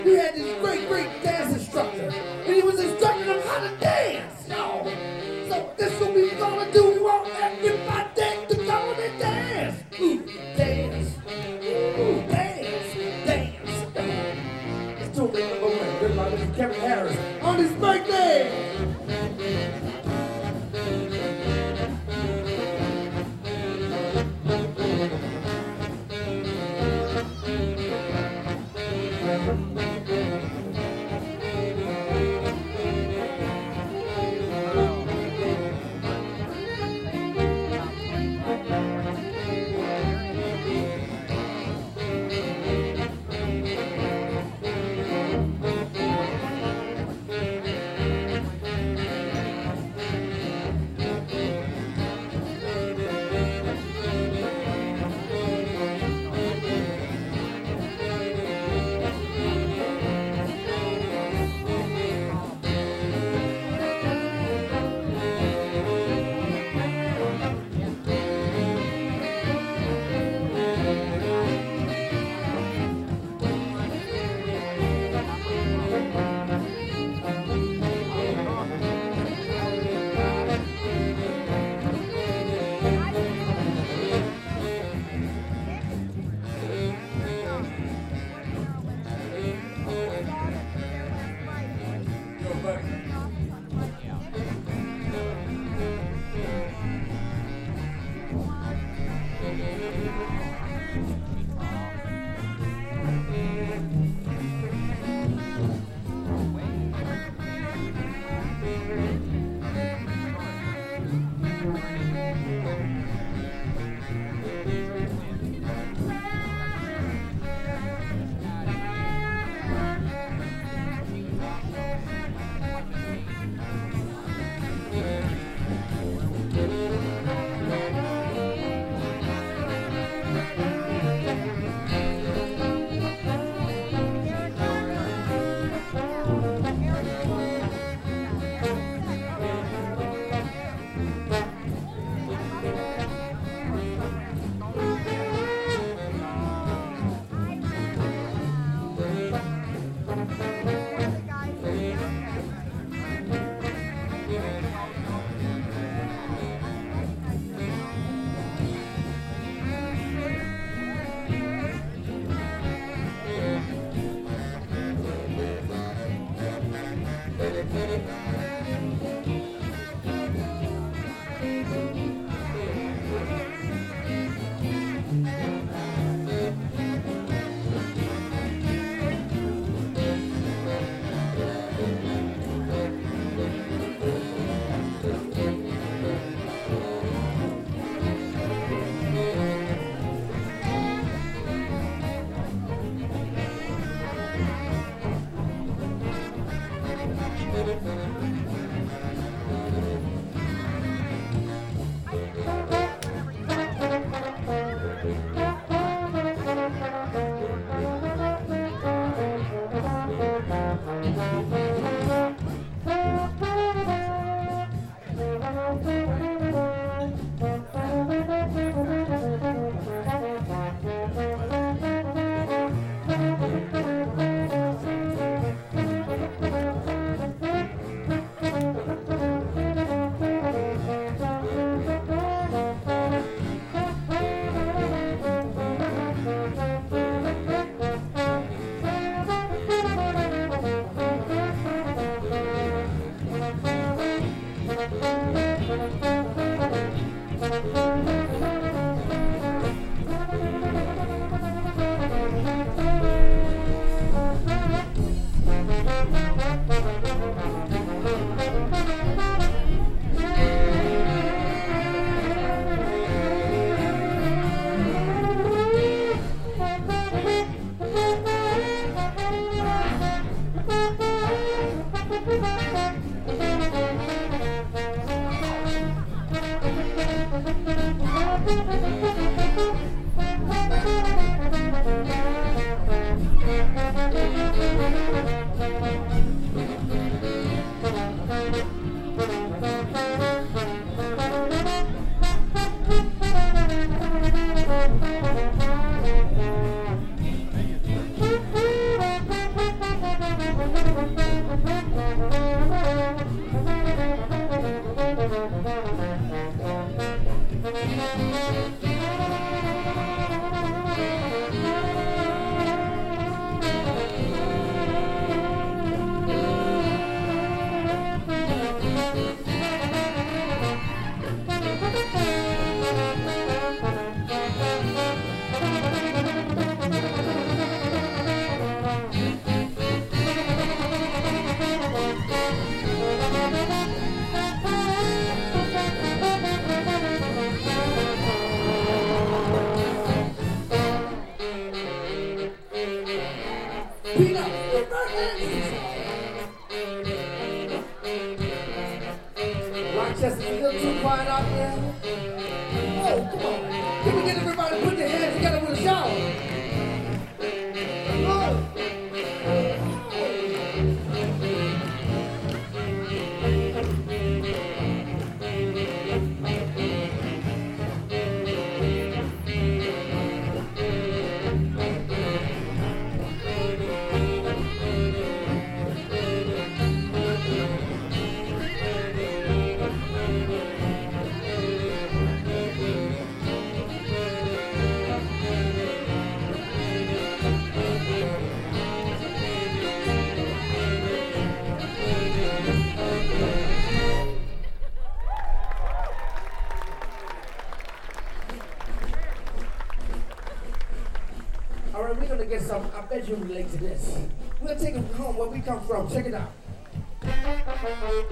We had this great dance instructor, and he was instructing them how to dance, y'all. So this is what we gonna do. We want everybody to go and dance. Ooh, dance. Ooh, dance. Dance. Let's do it number one. Written by Mr. Kevin Harris on his birthday. Rochester's a little too quiet out there. Oh, come on. Can we get everybody to put their hands together with a shout? Oh. All right, we're gonna get some. I bet you relate to this. We're gonna take them home where we come from. Check it out.